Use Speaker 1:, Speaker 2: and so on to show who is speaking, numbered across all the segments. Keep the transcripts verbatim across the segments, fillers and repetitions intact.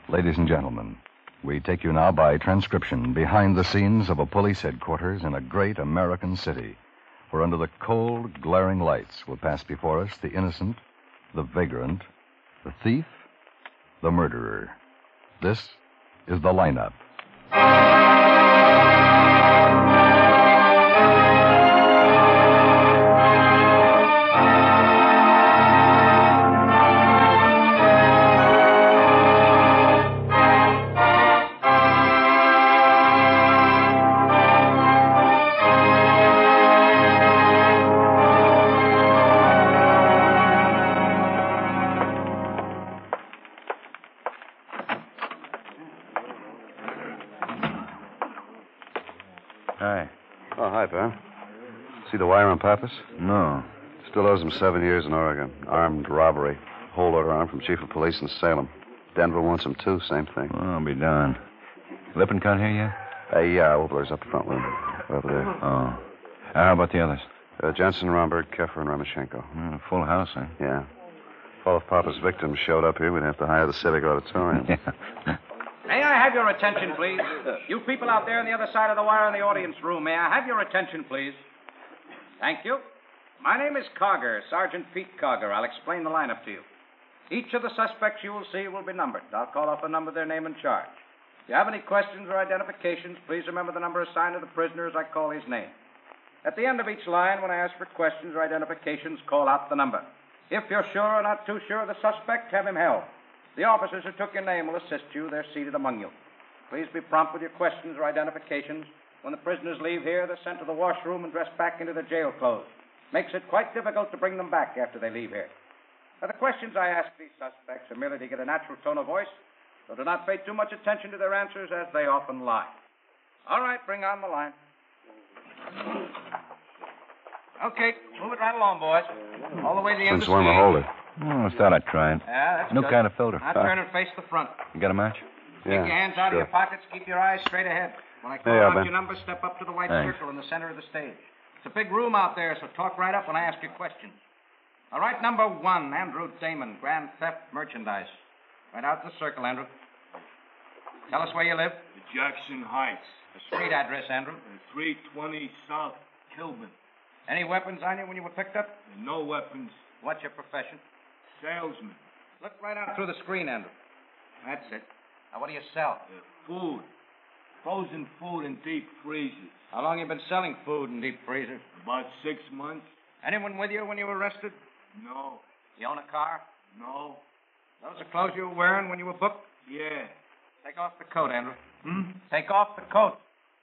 Speaker 1: Ladies and gentlemen, we take you now by transcription behind the scenes of a police headquarters in a great American city, where under the cold, glaring lights will pass before us the innocent, the vagrant, the thief, the murderer. This is the lineup.
Speaker 2: Hi.
Speaker 3: Oh, hi, pal. See the wire on Pappas?
Speaker 2: No.
Speaker 3: Still owes him seven years in Oregon. Armed robbery. Holdover arm from chief of police in Salem. Denver wants him, too. Same thing.
Speaker 2: Well, I'll be darned. Lippincott here yet?
Speaker 3: Uh, yeah, Obler's up the front room. Over there.
Speaker 2: Oh. Uh, how about the others?
Speaker 3: Uh, Jensen, Romberg, Keffer, and Ramachenko.
Speaker 2: Uh, full house, huh?
Speaker 3: Yeah. If all of Papa's victims showed up here, we'd have to hire the Civic Auditorium.
Speaker 2: Yeah.
Speaker 4: May I have your attention, please? You people out there on the other side of the wire in the audience room, may I have your attention, please? Thank you. My name is Cogger, Sergeant Pete Cogger. I'll explain the lineup to you. Each of the suspects you will see will be numbered. I'll call off a number, their name, and charge. If you have any questions or identifications, please remember the number assigned to the prisoner as I call his name. At the end of each line, when I ask for questions or identifications, call out the number. If you're sure or not too sure of the suspect, have him held. The officers who took your name will assist you. They're seated among you. Please be prompt with your questions or identifications. When the prisoners leave here, they're sent to the washroom and dressed back into their jail clothes. Makes it quite difficult to bring them back after they leave here. Now, the questions I ask these suspects are merely to get a natural tone of voice, so do not pay too much attention to their answers, as they often lie. All right, bring on the line. Okay, move it right along, boys. All the way to the end of
Speaker 3: Since
Speaker 4: the
Speaker 3: when to
Speaker 4: stage.
Speaker 3: hold it?
Speaker 2: Oh, I thought I'd try it.
Speaker 4: Yeah, that's
Speaker 2: New
Speaker 4: good.
Speaker 2: kind of filter.
Speaker 4: Now turn and face the front.
Speaker 2: You got a match?
Speaker 3: Yeah.
Speaker 4: Take your hands out
Speaker 3: sure.
Speaker 4: of your pockets. Keep your eyes straight ahead. When I call
Speaker 3: Hey,
Speaker 4: out
Speaker 3: Ben.
Speaker 4: your number, step up to the white
Speaker 2: Thanks.
Speaker 4: circle in the center of the stage. It's a big room out there, so talk right up when I ask you questions. All right, number one, Andrew Damon, Grand Theft Merchandise. Right out in the circle, Andrew. Tell us where you live.
Speaker 5: Jackson Heights,
Speaker 4: The street address, Andrew.
Speaker 5: three twenty South Kilburn.
Speaker 4: Any weapons on you when you were picked up?
Speaker 5: No weapons.
Speaker 4: What's your profession?
Speaker 5: Salesman.
Speaker 4: Look right out through the screen, Andrew. That's it. Now, what do you sell?
Speaker 5: Uh, food. Frozen food in deep freezers.
Speaker 4: How long you been selling food in deep freezers?
Speaker 5: About six months.
Speaker 4: Anyone with you when you were arrested?
Speaker 5: No.
Speaker 4: You own a car?
Speaker 5: No.
Speaker 4: Those are clothes you were wearing when you were booked?
Speaker 5: Yeah.
Speaker 4: Take off the coat, Andrew.
Speaker 5: Hmm?
Speaker 4: Take off the coat.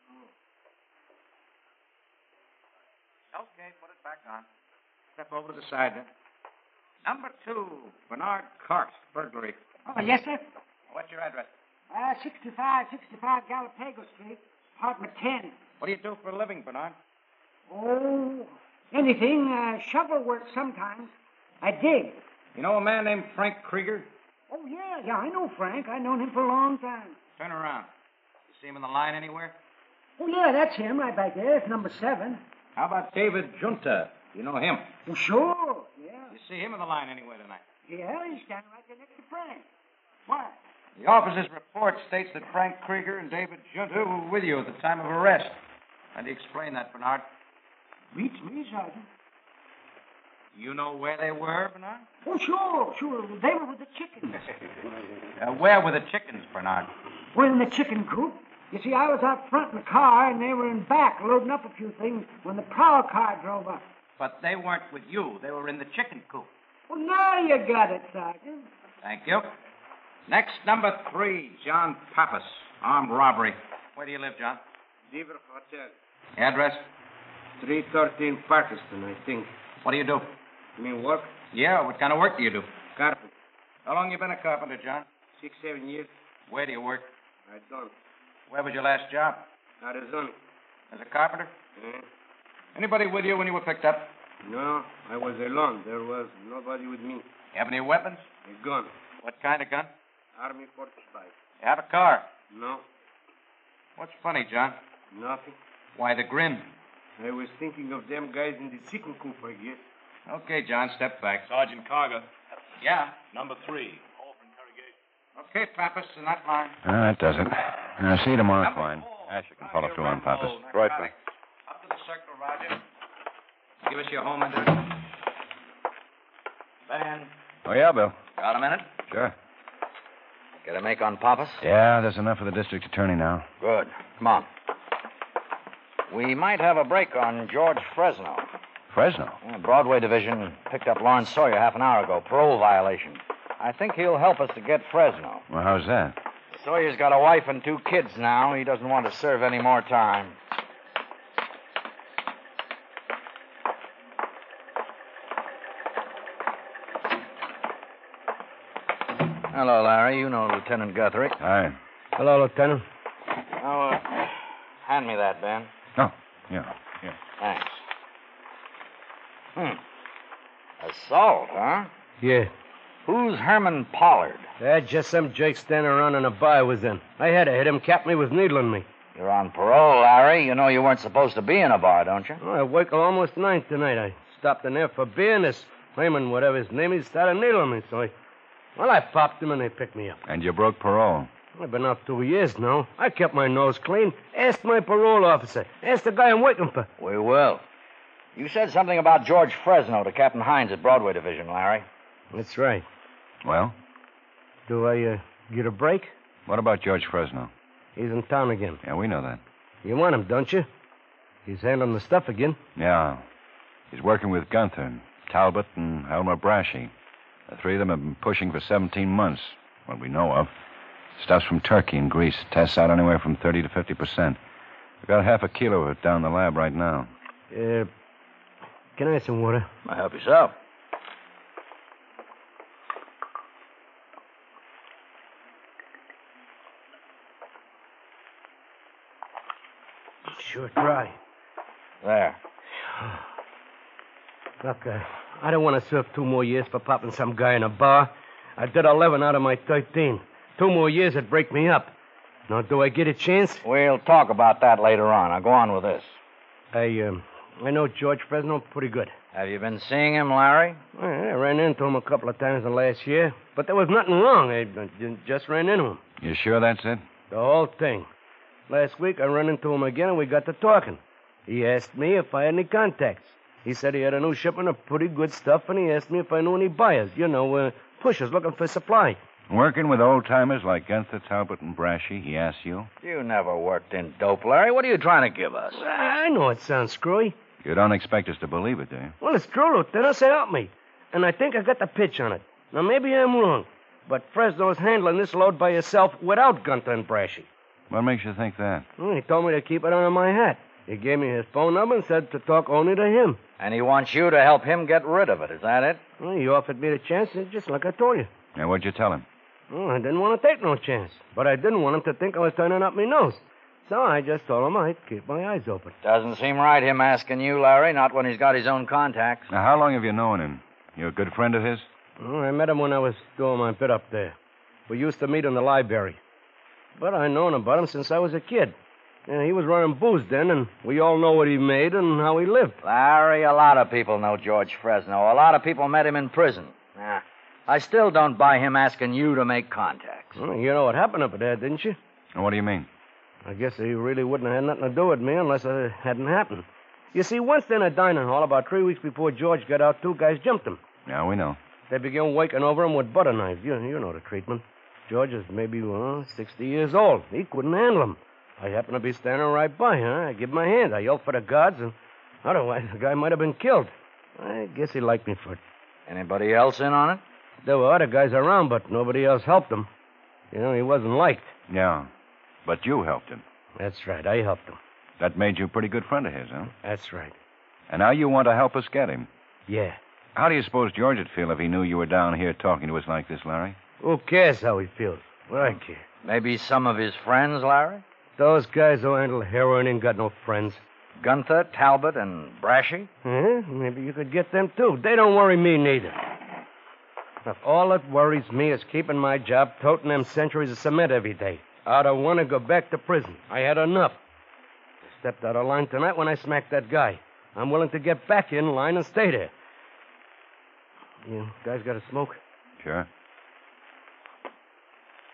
Speaker 4: Okay, put it back on. Step over to the side, then. Number two, Bernard Clark's burglary.
Speaker 6: Oh, yes, sir.
Speaker 4: What's your address?
Speaker 6: Uh, sixty-five, sixty-five Galapagos Street, apartment ten.
Speaker 4: What do you do for a living, Bernard?
Speaker 6: Oh, anything. Uh, shovel work sometimes. I dig.
Speaker 4: You know a man named Frank Krieger?
Speaker 6: Oh, yeah, yeah, I know Frank. I've known him for a long time.
Speaker 4: Turn around. You see him in the line anywhere?
Speaker 6: Oh, yeah, that's him right back there. It's number seven.
Speaker 4: How about David Junta? You know him?
Speaker 6: Oh, sure, yeah.
Speaker 4: You see him in the line anywhere tonight?
Speaker 6: Yeah, he's standing right there next to Frank. Why?
Speaker 4: The officer's report states that Frank Krieger and David Junta were with you at the time of arrest. How do you explain that, Bernard?
Speaker 6: Beats me, Sergeant.
Speaker 4: You know where they were, Bernard?
Speaker 6: Oh, sure, sure. They were with the chickens.
Speaker 4: Uh, where were the chickens, Bernard?
Speaker 6: We're in the chicken coop. You see, I was out front in the car, and they were in back loading up a few things when the prowl car drove up.
Speaker 4: But they weren't with you. They were in the chicken coop.
Speaker 6: Well, now you got it, Sergeant.
Speaker 4: Thank you. Next, number three, John Pappas, armed robbery. Where do you live, John?
Speaker 7: Beaver Hotel.
Speaker 4: Address?
Speaker 7: three thirteen Parkerston, I think.
Speaker 4: What do you do?
Speaker 7: You mean work?
Speaker 4: Yeah, what kind of work do you do?
Speaker 7: Carpenter.
Speaker 4: How long you been a carpenter, John?
Speaker 7: Six, seven years.
Speaker 4: Where do you work?
Speaker 7: I don't.
Speaker 4: Where was your last job?
Speaker 7: Arizona.
Speaker 4: As a carpenter?
Speaker 7: Eh?
Speaker 4: Anybody with you when you were picked up?
Speaker 7: No, I was alone. There was nobody with me.
Speaker 4: You have any weapons?
Speaker 7: A gun.
Speaker 4: What kind of gun?
Speaker 7: Army forty-five.
Speaker 4: You have a car?
Speaker 7: No,
Speaker 4: What's funny, John?
Speaker 7: nothing.
Speaker 4: Why the grin?
Speaker 7: I was thinking of them guys in the chicken coop, I guess.
Speaker 4: Okay, John, step back.
Speaker 5: Sergeant Carger.
Speaker 4: Yeah.
Speaker 5: Number three. Call for interrogation.
Speaker 4: Okay, Pappas, in that line.
Speaker 2: Ah, that does it. I'll see you tomorrow, Clyde. Asher can follow through on Pappas.
Speaker 3: Right, Ben.
Speaker 4: Up to the circle, Roger. Give us your home address. Ben.
Speaker 2: Oh, yeah, Bill.
Speaker 4: Got a minute?
Speaker 2: Sure.
Speaker 4: Get a make on Pappas?
Speaker 2: Yeah, there's enough for the district attorney now.
Speaker 4: Good. Come on. We might have a break on George Fresno.
Speaker 2: Fresno?
Speaker 4: Yeah, Broadway Division picked up Lawrence Sawyer half an hour ago. Parole violation. I think he'll help us to get Fresno.
Speaker 2: Well, how's that?
Speaker 4: Sawyer's got a wife and two kids now. He doesn't want to serve any more time. Hello, Larry. You know Lieutenant Guthrie.
Speaker 2: Hi.
Speaker 5: Hello, Lieutenant.
Speaker 4: Oh, uh, hand me that, Ben.
Speaker 2: Oh, yeah, yeah.
Speaker 4: Thanks. Hmm. Assault, huh?
Speaker 5: Yeah.
Speaker 4: Who's Herman Pollard?
Speaker 5: Uh, just some Jake standing around in a bar I was in. I had to hit him. Captain, he was needling me.
Speaker 4: You're on parole, Larry. You know you weren't supposed to be in a bar, don't you?
Speaker 5: Oh, I work till almost nine tonight. I stopped in there for beer, and this Herman, whatever his name is, started needling me. So I, well, I popped him, and they picked me up.
Speaker 2: And you broke parole.
Speaker 5: I've been out two years now. I kept my nose clean. Ask my parole officer. Ask the guy I'm working for.
Speaker 4: We will. You said something about George Fresno to Captain Hines at Broadway Division, Larry.
Speaker 5: That's right.
Speaker 2: Well,
Speaker 5: Do I uh, get a break?
Speaker 2: what about George Fresno?
Speaker 5: He's in town again.
Speaker 2: Yeah, we know that.
Speaker 5: You want him, don't you? He's handling the stuff again.
Speaker 2: Yeah. He's working with Gunther, Talbot, and Elmer Brashy. The three of them have been pushing for seventeen months, what we know of. Stuff's from Turkey and Greece. Tests out anywhere from thirty to fifty percent. We've got half a kilo of it down the lab right now.
Speaker 5: Uh, can I have some water?
Speaker 4: I help yourself.
Speaker 5: Sure try.
Speaker 4: There.
Speaker 5: Look, uh, I don't want to serve two more years for popping some guy in a bar. I did eleven out of my thirteen. Two more years would break me up. Now, do I get a chance?
Speaker 4: We'll talk about that later on. I'll go on with this.
Speaker 5: I, um, I know George Fresno pretty good.
Speaker 4: Have you been seeing him, Larry?
Speaker 5: I, I ran into him a couple of times the last year, but there was nothing wrong. I, I just ran into him.
Speaker 2: You sure that's it?
Speaker 5: The whole thing. Last week, I ran into him again, and we got to talking. He asked me if I had any contacts. He said he had a new shipment of pretty good stuff, and he asked me if I knew any buyers. You know, uh, pushers looking for supply.
Speaker 2: Working with old-timers like Gunther, Talbot, and Brashy, he asked you?
Speaker 4: You never worked in dope, Larry. What are you trying to give us?
Speaker 5: I know it sounds screwy.
Speaker 2: You don't expect us to believe it, do you?
Speaker 5: Well, it's true, Lieutenant. So help me. And I think I got the pitch on it. Now, maybe I'm wrong, but Fresno's handling this load by himself without Gunther and Brashy.
Speaker 2: What makes you think that?
Speaker 5: Well, he told me to keep it under my hat. He gave me his phone number and said to talk only to him.
Speaker 4: And he wants you to help him get rid of it. Is that it?
Speaker 5: Well, he offered me the chance, just like I told you.
Speaker 2: And what'd you tell him?
Speaker 5: Well, I didn't want to take no chance, but I didn't want him to think I was turning up my nose. So I just told him I'd keep my eyes open.
Speaker 4: Doesn't seem right, him asking you, Larry, not when he's got his own contacts.
Speaker 2: Now, how long have you known him? You a good friend of his?
Speaker 5: Well, I met him when I was doing my bit up there. We used to meet in the library. But I known about him since I was a kid. Yeah, he was running booze then, and we all know what he made and how he lived.
Speaker 4: Larry, a lot of people know George Fresno. A lot of people met him in prison. Nah, I still don't buy him asking you to make contacts.
Speaker 5: Well, you know what happened up there, didn't you?
Speaker 2: What do you mean?
Speaker 5: I guess he really wouldn't have had nothing to do with me unless it hadn't happened. You see, once in a dining hall, about three weeks before George got out, two guys jumped him.
Speaker 2: Yeah, we know.
Speaker 5: They began working over him with butter knives. You, you know the treatment. George is maybe, well, sixty years old. He couldn't handle him. I happened to be standing right by, huh? I give him a hand. I yelled for the guards, and otherwise the guy might have been killed. I guess he liked me for it.
Speaker 4: Anybody else in on it?
Speaker 5: There were other guys around, but nobody else helped him. You know, he wasn't liked.
Speaker 2: Yeah. But you helped him.
Speaker 5: That's right. I helped him.
Speaker 2: That made you a pretty good friend of his, huh?
Speaker 5: That's right.
Speaker 2: And now you want to help us get him.
Speaker 5: Yeah.
Speaker 2: How do you suppose George would feel if he knew you were down here talking to us like this, Larry?
Speaker 5: Who cares how he feels? Well, I care.
Speaker 4: Maybe some of his friends, Larry?
Speaker 5: Those guys who handle heroin ain't got no friends.
Speaker 4: Gunther, Talbot, and Brashy?
Speaker 5: Huh? Maybe you could get them, too. They don't worry me, neither. If all that worries me is keeping my job toting them centuries of cement every day, I don't want to go back to prison. I had enough. I stepped out of line tonight when I smacked that guy. I'm willing to get back in line and stay there. You guys got a smoke?
Speaker 2: Sure.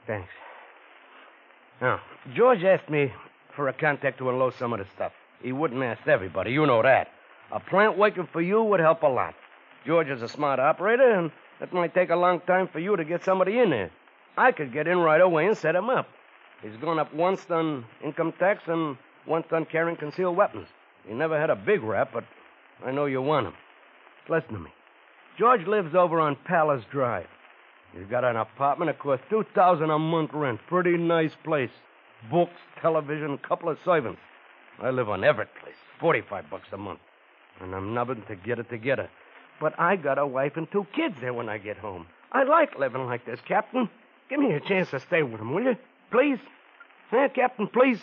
Speaker 5: Thanks. Now, George asked me for a contact to unload some of the stuff. He wouldn't ask everybody. You know that. A plant working for you would help a lot. George is a smart operator, and it might take a long time for you to get somebody in there. I could get in right away and set him up. He's gone up once on income tax and once on carrying concealed weapons. He never had a big rap, but I know you want him. Listen to me. George lives over on Palace Drive. He's got an apartment that costs two thousand dollars a month rent. Pretty nice place. Books, television, a couple of servants. I live on Everett Place. forty-five bucks a month. And I'm nubbing to get it together. But I got a wife and two kids there when I get home. I like living like this, Captain. Give me a chance to stay with him, will you? Please? Huh, Captain, please?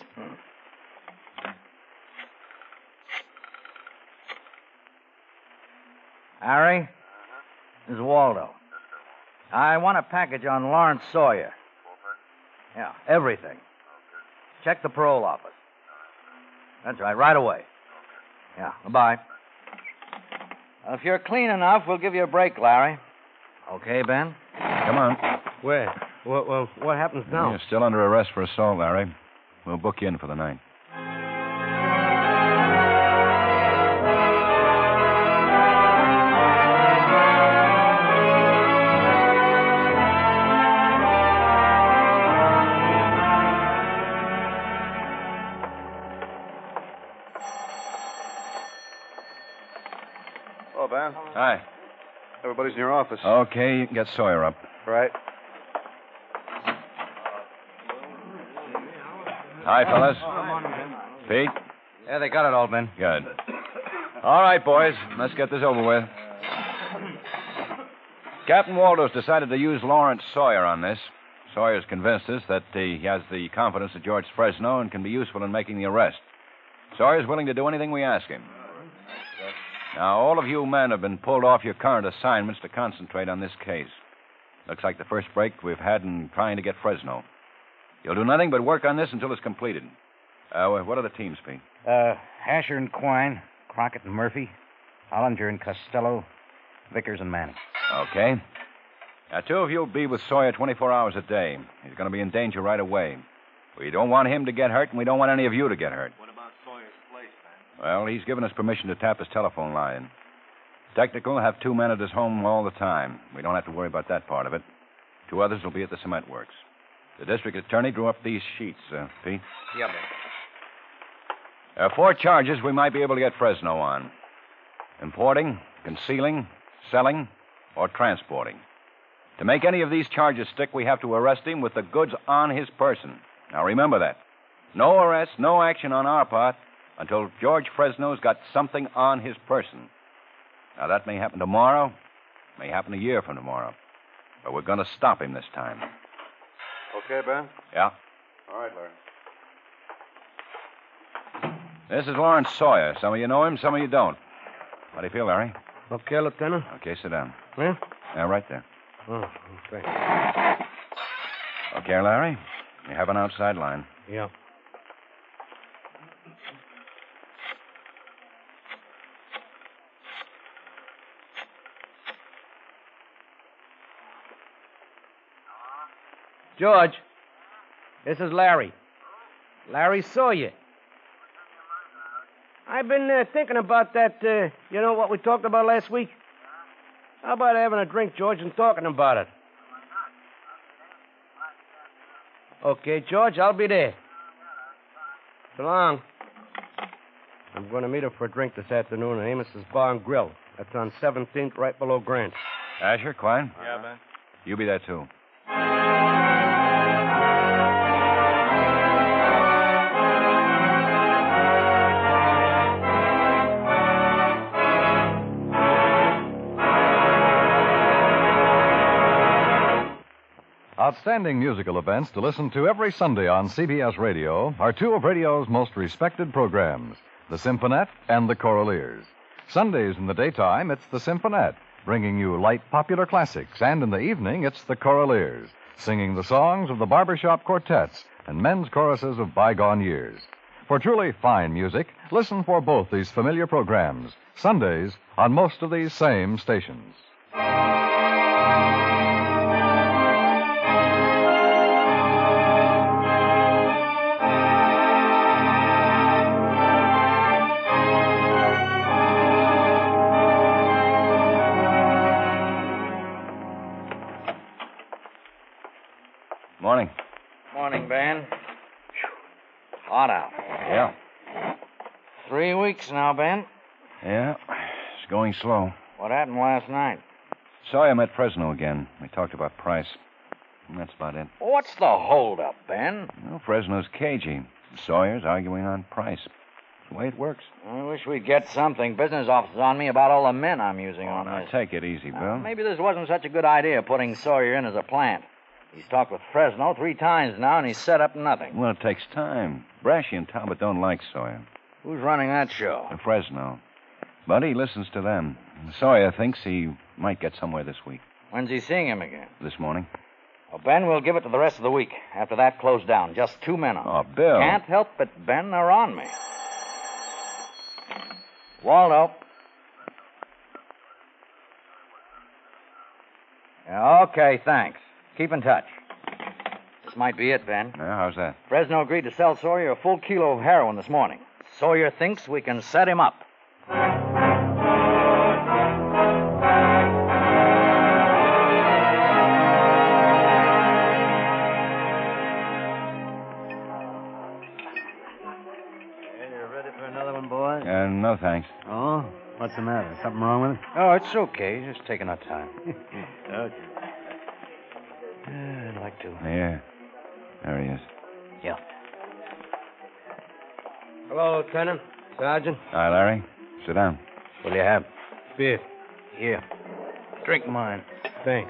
Speaker 8: Harry? This is Waldo. I want a package on Lawrence Sawyer. Yeah, everything. Check the parole office. That's right, right away. Yeah, bye. Well, if you're clean enough, we'll give you a break, Larry. Okay, Ben?
Speaker 2: Come on.
Speaker 5: Where? Well, well what happens now?
Speaker 2: You're still under arrest for assault, Larry. We'll book you in for the night.
Speaker 3: Hello, Ben.
Speaker 2: Hi.
Speaker 3: Everybody's in your office.
Speaker 2: Okay, you can get Sawyer up.
Speaker 3: Right.
Speaker 2: Hi, fellas. Pete?
Speaker 8: Yeah, they got it all, Ben.
Speaker 2: Good. All right, boys. Let's get this over with. Captain Waldo's decided to use Lawrence Sawyer on this. Sawyer's convinced us that he has the confidence of George Fresno and can be useful in making the arrest. Sawyer's willing to do anything we ask him. Now, all of you men have been pulled off your current assignments to concentrate on this case. Looks like the first break we've had in trying to get Fresno. You'll do nothing but work on this until it's completed. Uh, what are the teams, Pete?
Speaker 8: Uh, Asher and Quine, Crockett and Murphy, Hollinger and Costello, Vickers and Manning.
Speaker 2: Okay. Now, two of you will be with Sawyer twenty-four hours a day. He's going to be in danger right away. We don't want him to get hurt, and we don't want any of you to get hurt.
Speaker 7: What about Sawyer's place, man?
Speaker 2: Well, he's given us permission to tap his telephone line. Technical will have two men at his home all the time. We don't have to worry about that part of it. Two others will be at the cement works. The district attorney drew up these sheets, uh, Pete.
Speaker 8: Yeah, Ben.
Speaker 2: There are four charges we might be able to get Fresno on. Importing, concealing, selling, or transporting. To make any of these charges stick, we have to arrest him with the goods on his person. Now, remember that. No arrest, no action on our part until George Fresno's got something on his person. Now, that may happen tomorrow, may happen a year from tomorrow. But we're going to stop him this time.
Speaker 3: Okay, Ben?
Speaker 2: Yeah?
Speaker 3: All right, Larry.
Speaker 2: This is Lawrence Sawyer. Some of you know him, some of you don't. How do you feel, Larry?
Speaker 5: Okay, Lieutenant.
Speaker 2: Okay, sit down.
Speaker 5: Yeah?
Speaker 2: Yeah, right there.
Speaker 5: Oh, okay.
Speaker 2: Okay, Larry? You have an outside line.
Speaker 5: Yeah. George, this is Larry. Larry Sawyer. I've been uh, thinking about that, uh, you know, what we talked about last week? How about having a drink, George, and talking about it? Okay, George, I'll be there. So long. I'm going to meet him for a drink this afternoon at Amos's Bar and Grill. That's on seventeenth, right below Grant.
Speaker 2: Asher, Quine?
Speaker 7: Yeah, man.
Speaker 2: You be there, too.
Speaker 1: Outstanding musical events to listen to every Sunday on C B S Radio are two of radio's most respected programs, the Symphonette and the Choraleers. Sundays in the daytime, it's the Symphonette, bringing you light popular classics, and in the evening, it's the Choraleers, singing the songs of the barbershop quartets and men's choruses of bygone years. For truly fine music, listen for both these familiar programs, Sundays on most of these same stations.
Speaker 2: Morning.
Speaker 8: Morning, Ben. Hot out.
Speaker 2: Yeah.
Speaker 8: Three weeks now, Ben.
Speaker 2: Yeah. It's going slow.
Speaker 8: What happened last night?
Speaker 2: Sawyer met Fresno again. We talked about price. And that's about it.
Speaker 8: What's the holdup, Ben?
Speaker 2: Well, Fresno's cagey. Sawyer's arguing on price. It's the way it works.
Speaker 8: I wish we'd get something. Business office on me about all the men I'm using on
Speaker 2: Now,
Speaker 8: this.
Speaker 2: take it easy, Bill.
Speaker 8: Uh, maybe this wasn't such a good idea, putting Sawyer in as a plant. He's talked with Fresno three times now, and he's set up nothing.
Speaker 2: Well, it takes time. Brashy and Talbot don't like Sawyer.
Speaker 8: Who's running that show?
Speaker 2: And Fresno. But he listens to them. Sawyer thinks he might get somewhere this week.
Speaker 8: When's he seeing him again?
Speaker 2: This morning.
Speaker 8: Well, Ben, we'll give it to the rest of the week. After that, close down. Just two men on.
Speaker 2: Oh, Bill.
Speaker 8: Can't help it, Ben. They're on me. Waldo. Yeah, okay, thanks. Keep in touch. This might be it, Ben.
Speaker 2: Yeah, how's that?
Speaker 8: Fresno agreed to sell Sawyer a full kilo of heroin this morning. Sawyer thinks we can set him up.
Speaker 2: Uh, no, thanks.
Speaker 3: Oh? What's the matter? Something wrong with it?
Speaker 8: Oh, it's okay. Just taking our time.
Speaker 3: Okay.
Speaker 8: Uh, I'd like to.
Speaker 2: Yeah. There he is.
Speaker 8: Yeah.
Speaker 5: Hello, Lieutenant. Sergeant.
Speaker 2: Hi, Larry. Sit down.
Speaker 8: What do you have?
Speaker 5: Beer.
Speaker 8: Here. Drink mine.
Speaker 5: Thanks.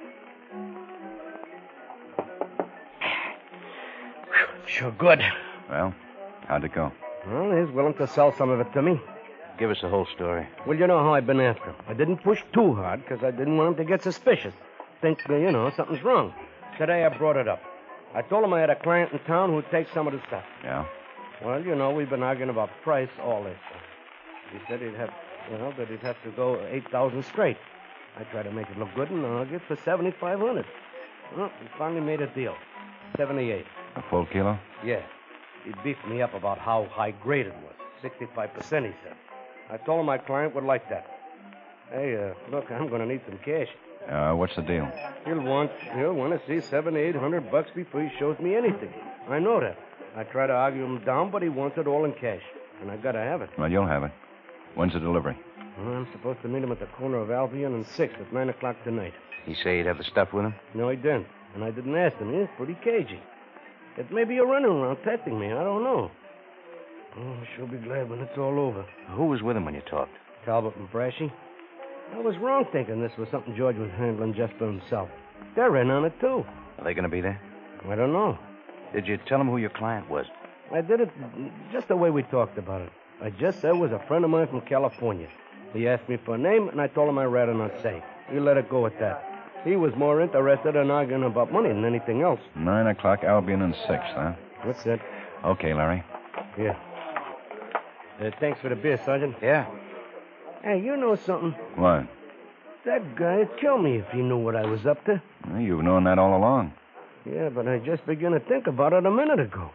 Speaker 8: Sure good.
Speaker 2: Well, how'd it go?
Speaker 5: Well, he's willing to sell some of it to me.
Speaker 8: Give us the whole story.
Speaker 5: Well, you know how I've been after him. I didn't push too hard because I didn't want him to get suspicious. Think, uh, you know, something's wrong. Today I brought it up. I told him I had a client in town who'd take some of the stuff.
Speaker 2: Yeah?
Speaker 5: Well, you know, we've been arguing about price all this. He said he'd have, well, that he'd have to go eight thousand straight. I tried to make it look good and argued for seventy-five hundred. Well, we finally made a deal. seventy-eight.
Speaker 2: A full kilo?
Speaker 5: Yeah. He beefed me up about how high grade it was. sixty-five percent, he said. I told him my client would like that. Hey, uh, look, I'm going to need some cash.
Speaker 2: Uh, what's the deal?
Speaker 5: He'll want he'll want to see seven, eight hundred bucks before he shows me anything. I know that. I try to argue him down, but he wants it all in cash, and I gotta have it.
Speaker 2: Well, you'll have it. When's the delivery?
Speaker 5: Well, I'm supposed to meet him at the corner of Albion and Sixth at nine o'clock tonight.
Speaker 8: He say he'd have the stuff with him?
Speaker 5: No, he didn't, and I didn't ask him. He's pretty cagey. It may be a running around testing me. I don't know. Oh, I shall be glad when it's all over.
Speaker 8: Who was with him when you talked?
Speaker 5: Talbot and Brashy. I was wrong thinking this was something George was handling just for himself. They're in on it, too.
Speaker 8: Are they going to be there?
Speaker 5: I don't know.
Speaker 8: Did you tell him who your client was?
Speaker 5: I did it just the way we talked about it. I just said it was a friend of mine from California. He asked me for a name, and I told him I'd rather not say. We let it go at that. He was more interested in arguing about money than anything else.
Speaker 2: Nine o'clock, Albion and Sixth, huh?
Speaker 5: That's it.
Speaker 2: Okay, Larry.
Speaker 5: Yeah. Uh, thanks for the beer, Sergeant.
Speaker 8: Yeah.
Speaker 5: Hey, you know something?
Speaker 2: What?
Speaker 5: That guy'd kill me if he knew what I was up to.
Speaker 2: Well, you've known that all along.
Speaker 5: Yeah, but I just began to think about it a minute ago.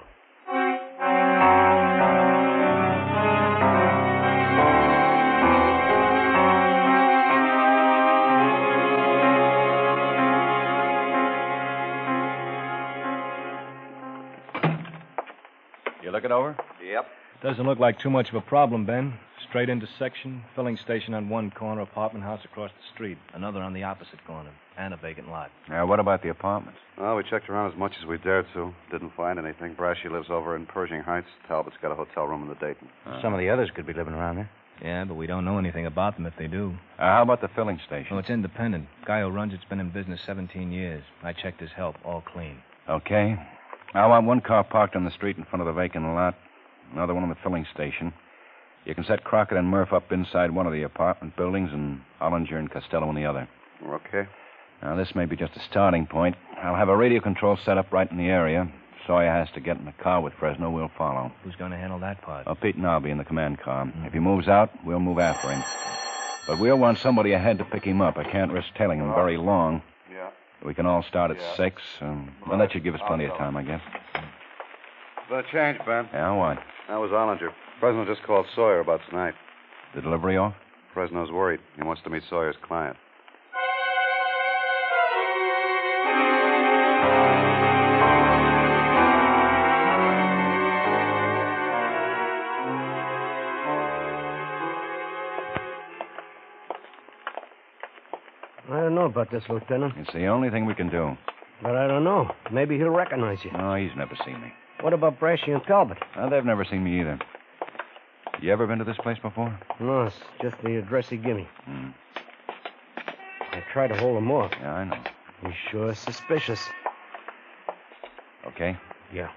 Speaker 2: You look it over?
Speaker 3: Yep.
Speaker 9: Doesn't look like too much of a problem, Ben. Straight intersection, filling station on one corner, apartment house across the street. Another on the opposite corner, and a vacant lot.
Speaker 2: Now, what about the apartments?
Speaker 3: Well, we checked around as much as we dared to. Didn't find anything. Brashy lives over in Pershing Heights. Talbot's got a hotel room in the Dayton.
Speaker 2: Uh,
Speaker 8: Some of the others could be living around there.
Speaker 9: Yeah, but we don't know anything about them if they do.
Speaker 2: Uh, how about the filling station?
Speaker 9: Well, it's independent. Guy who runs it's been in business seventeen years. I checked his help, all clean.
Speaker 2: Okay. I want one car parked on the street in front of the vacant lot, another one on the filling station. You can set Crockett and Murph up inside one of the apartment buildings and Ollinger and Costello in the other.
Speaker 3: Okay.
Speaker 2: Now, this may be just a starting point. I'll have a radio control set up right in the area. Sawyer has to get in the car with Fresno. We'll follow.
Speaker 9: Who's going to handle that part?
Speaker 2: Well, Pete and I'll be in the command car. Mm-hmm. If he moves out, we'll move after him. But we'll want somebody ahead to pick him up. I can't risk tailing him very long.
Speaker 3: Yeah.
Speaker 2: We can all start at yeah. six. Um, well, that should give us plenty of time, I guess.
Speaker 3: Been a change, Ben.
Speaker 2: Yeah, what?
Speaker 3: That was Ollinger. Fresno just called Sawyer about tonight.
Speaker 2: The delivery off?
Speaker 3: Fresno's worried. He wants to meet Sawyer's client.
Speaker 5: about this, Lieutenant.
Speaker 2: It's the only thing we can do.
Speaker 5: But I don't know. Maybe he'll recognize you.
Speaker 2: No, he's never seen me.
Speaker 5: What about Brashy and Talbot?
Speaker 2: Uh, they've never seen me either. You ever been to this place before?
Speaker 5: No, it's just the address he gave me.
Speaker 2: Hmm.
Speaker 5: I tried to hold him off.
Speaker 2: Yeah, I know.
Speaker 5: He's sure suspicious.
Speaker 2: Okay?
Speaker 5: Yeah.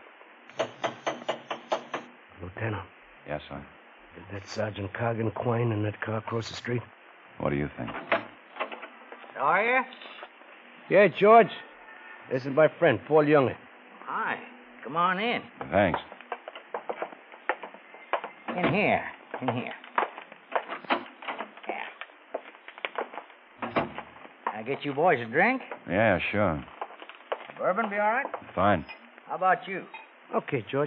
Speaker 5: Lieutenant,
Speaker 2: Yes, sir.
Speaker 5: did that Sergeant Cargan Quine in that car across the street?
Speaker 2: What do you think?
Speaker 8: Are you?
Speaker 5: Yeah, George. This is my friend, Paul Younger.
Speaker 8: Hi. Come on in.
Speaker 2: Thanks.
Speaker 8: In here. In here. Yeah. I get you boys a drink?
Speaker 2: Yeah, sure.
Speaker 8: Bourbon be all right?
Speaker 2: Fine.
Speaker 8: How about you?
Speaker 5: Okay, George.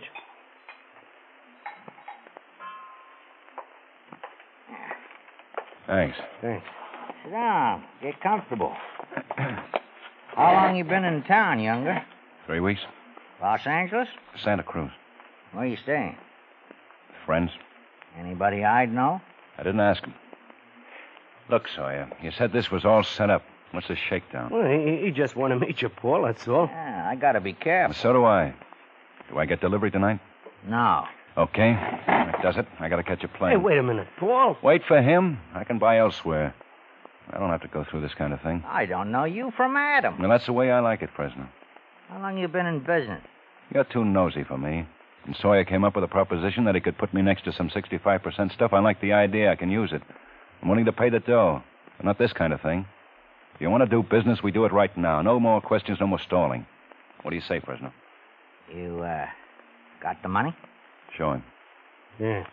Speaker 2: Thanks.
Speaker 5: Thanks.
Speaker 8: Sit down. Get comfortable. How long you been in town, Younger?
Speaker 2: Three weeks.
Speaker 8: Los Angeles?
Speaker 2: Santa Cruz.
Speaker 8: Where you staying?
Speaker 2: Friends.
Speaker 8: Anybody I'd know?
Speaker 2: I didn't ask him. Look, Sawyer, you said this was all set up. What's the shakedown?
Speaker 5: Well, he, he just want to meet you, Paul, that's all.
Speaker 8: Yeah, I gotta be careful.
Speaker 2: So do I. Do I get delivery tonight?
Speaker 8: No.
Speaker 2: Okay. That does it. I gotta catch a plane.
Speaker 5: Hey, wait a minute, Paul.
Speaker 2: Wait for him. I can buy elsewhere. I don't have to go through this kind of thing.
Speaker 8: I don't know you from Adam.
Speaker 2: Well, that's the way I like it, Fresno.
Speaker 8: How long you been in business?
Speaker 2: You're too nosy for me. And Sawyer came up with a proposition that he could put me next to some sixty-five percent stuff. I like the idea. I can use it. I'm willing to pay the dough. But not this kind of thing. If you want to do business, we do it right now. No more questions, no more stalling. What do you say, Fresno?
Speaker 8: You, uh, got the money?
Speaker 2: Show him.
Speaker 5: Yeah.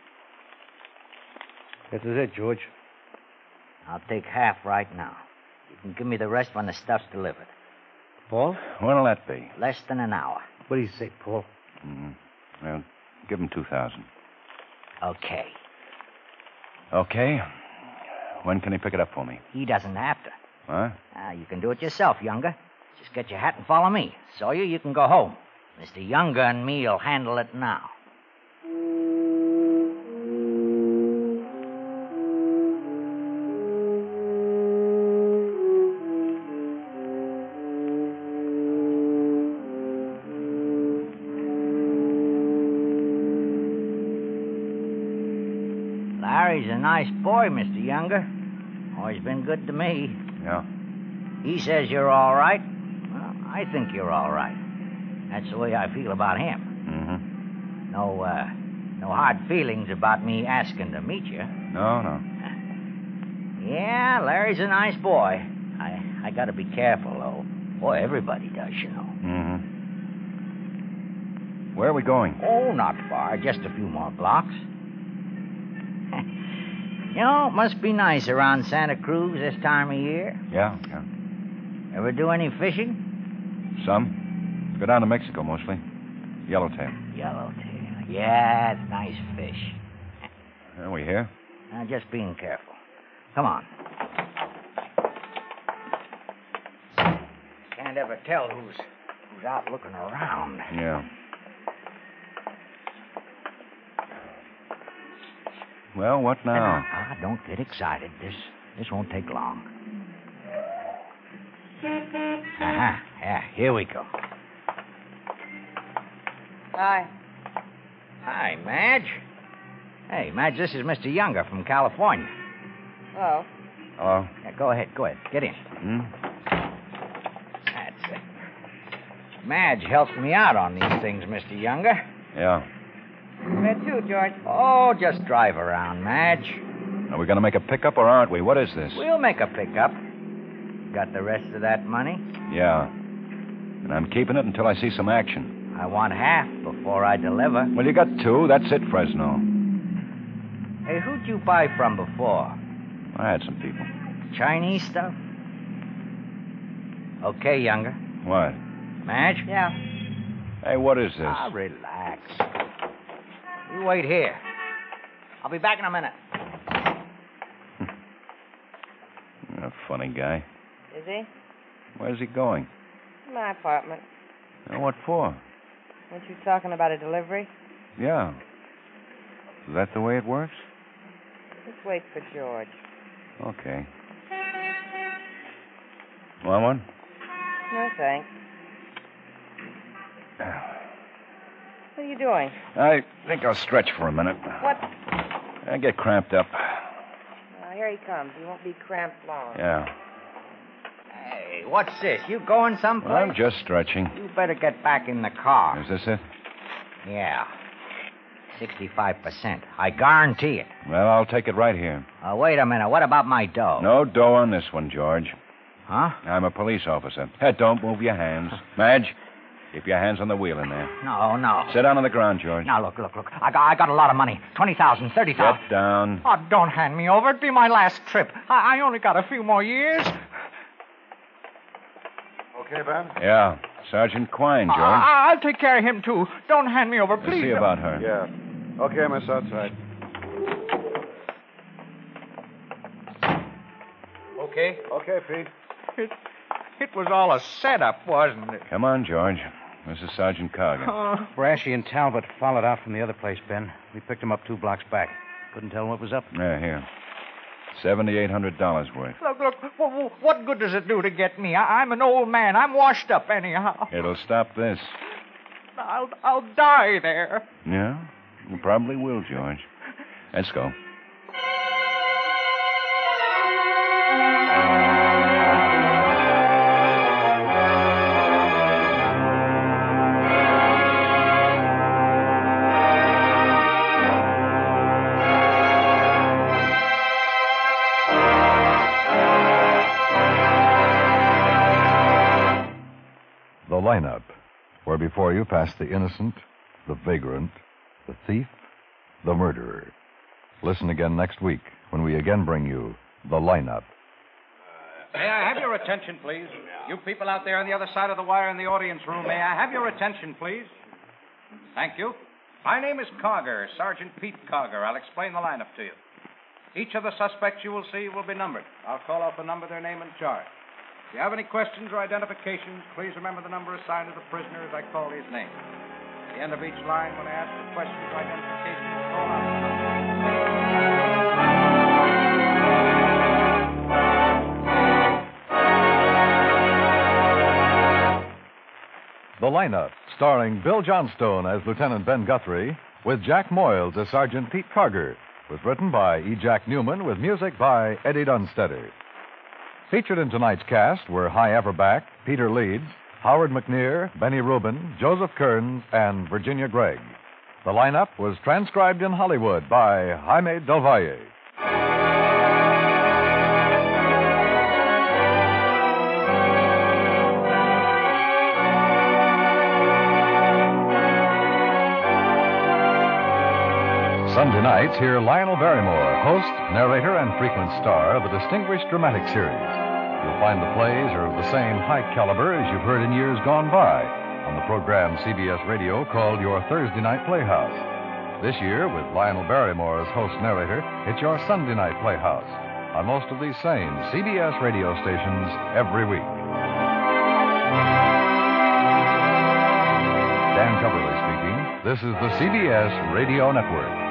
Speaker 5: This is it, George.
Speaker 8: I'll take half right now. You can give me the rest when the stuff's delivered.
Speaker 5: Paul?
Speaker 2: What'll that be?
Speaker 8: Less than an hour.
Speaker 5: What do you say, Paul?
Speaker 2: Mm-hmm. Well, give him two thousand.
Speaker 8: Okay.
Speaker 2: Okay. When can he pick it up for me?
Speaker 8: He doesn't have to.
Speaker 2: Huh?
Speaker 8: Ah, you can do it yourself, Younger. Just get your hat and follow me. Sawyer, you can go home. Mister Younger and me'll handle it now. Larry's a nice boy, Mister Younger. Always been good to me.
Speaker 2: Yeah.
Speaker 8: He says you're all right. Well, I think you're all right. That's the way I feel about him.
Speaker 2: Mm-hmm.
Speaker 8: No, uh, no hard feelings about me asking to meet you.
Speaker 2: No, no.
Speaker 8: Yeah, Larry's a nice boy. I, I gotta be careful, though. Boy, everybody does, you know.
Speaker 2: Mm-hmm. Where are we going?
Speaker 8: Oh, not far. Just a few more blocks. You know, it must be nice around Santa Cruz this time of year.
Speaker 2: Yeah, yeah.
Speaker 8: Ever do any fishing?
Speaker 2: Some. Go down to Mexico, mostly. Yellowtail.
Speaker 8: Yellowtail. Yeah, it's nice fish.
Speaker 2: Are we here?
Speaker 8: Now, just being careful. Come on. Can't ever tell who's who's out looking around.
Speaker 2: Yeah. Well, what now?
Speaker 8: Ah, don't get excited. This this won't take long. Uh-huh. Yeah, here we go.
Speaker 10: Hi.
Speaker 8: Hi, Madge. Hey, Madge, this is Mister Younger from California.
Speaker 10: Hello.
Speaker 2: Hello?
Speaker 8: Yeah, go ahead, go ahead. Get in.
Speaker 2: Hmm?
Speaker 8: That's it. Madge helps me out on these things, Mister Younger.
Speaker 2: Yeah.
Speaker 10: Where to, George?
Speaker 8: Oh, just drive around, Madge.
Speaker 2: Are we going to make a pickup or aren't we? What is this?
Speaker 8: We'll make a pickup. Got the rest of that money?
Speaker 2: Yeah. And I'm keeping it until I see some action.
Speaker 8: I want half before I deliver.
Speaker 2: Well, you got two. That's it, Fresno.
Speaker 8: Hey, who'd you buy from before?
Speaker 2: I had some people.
Speaker 8: Chinese stuff? Okay, Younger.
Speaker 2: What?
Speaker 8: Madge?
Speaker 10: Yeah.
Speaker 2: Hey, what is this?
Speaker 8: Ah, relax. You wait here. I'll be back in a minute.
Speaker 2: A funny guy.
Speaker 10: Is he?
Speaker 2: Where's he going?
Speaker 10: My apartment.
Speaker 2: Now, what for?
Speaker 10: Weren't you talking about a delivery?
Speaker 2: Yeah. Is that the way it works?
Speaker 10: Just wait for George.
Speaker 2: Okay. Want one?
Speaker 10: No, thanks. What are you doing?
Speaker 2: I think I'll stretch for a minute.
Speaker 10: What?
Speaker 2: I get cramped up.
Speaker 10: Uh, here he comes. He won't be cramped long.
Speaker 2: Yeah.
Speaker 8: Hey, what's this? You going someplace?
Speaker 2: Well, I'm just stretching.
Speaker 8: You better get back in the car.
Speaker 2: Is this it?
Speaker 8: Yeah. sixty-five percent. I guarantee it.
Speaker 2: Well, I'll take it right here.
Speaker 8: Uh, wait a minute. What about my dough?
Speaker 2: No dough on this one, George.
Speaker 8: Huh?
Speaker 2: I'm a police officer. Hey, don't move your hands. Madge, keep your hands on the wheel in there.
Speaker 8: No, no.
Speaker 2: Sit down on the ground, George.
Speaker 8: Now, look, look, look. I got, I got a lot of money. twenty thousand, thirty thousand.
Speaker 2: Sit down.
Speaker 8: Oh, don't hand me over. It'd be my last trip. I, I only got a few more years.
Speaker 3: Okay, Ben?
Speaker 2: Yeah. Sergeant Quine, George.
Speaker 8: I, I'll take care of him, too. Don't hand me over,
Speaker 2: Let's
Speaker 8: please.
Speaker 2: see about her.
Speaker 3: Yeah. Okay, Miss Outside.
Speaker 5: Okay?
Speaker 3: Okay, Pete.
Speaker 8: It, it was all a setup, wasn't it?
Speaker 2: Come on, George. This is Sergeant Cargan.
Speaker 8: Oh.
Speaker 11: Brashy and Talbot followed out from the other place, Ben. We picked them up two blocks back. Couldn't tell what was up.
Speaker 2: Yeah, here. seventy-eight hundred dollars worth.
Speaker 8: Look, look. What, what good does it do to get me? I, I'm an old man. I'm washed up anyhow.
Speaker 2: It'll stop this.
Speaker 8: I'll, I'll die there.
Speaker 2: Yeah? You probably will, George. Let's go.
Speaker 1: The lineup, where before you pass the innocent, the vagrant, the thief, the murderer. Listen again next week when we again bring you the lineup.
Speaker 4: May I have your attention, please? You people out there on the other side of the wire in the audience room, may I have your attention, please? Thank you. My name is Cogger, Sergeant Pete Cogger. I'll explain the lineup to you. Each of the suspects you will see will be numbered. I'll call out the number, their name, and charge. If you have any questions or identifications, please remember the number assigned to the prisoner as I call his name. At the end of each line, when I ask for questions or identifications, call out the number.
Speaker 1: The lineup, starring Bill Johnstone as Lieutenant Ben Guthrie, with Jack Moyles as Sergeant Pete Carger, was written by E. Jack Newman with music by Eddie Dunstetter. Featured in tonight's cast were Hy Everback, Peter Leeds, Howard McNear, Benny Rubin, Joseph Kearns, and Virginia Gregg. The lineup was transcribed in Hollywood by Jaime Del Valle. Sunday nights, hear Lionel Barrymore, host, narrator, and frequent star of a distinguished dramatic series. You'll find the plays are of the same high caliber as you've heard in years gone by on the program C B S Radio called Your Thursday Night Playhouse. This year, with Lionel Barrymore as host-narrator, it's your Sunday Night Playhouse on most of these same C B S radio stations every week. Dan Coverly speaking. This is the C B S Radio Network.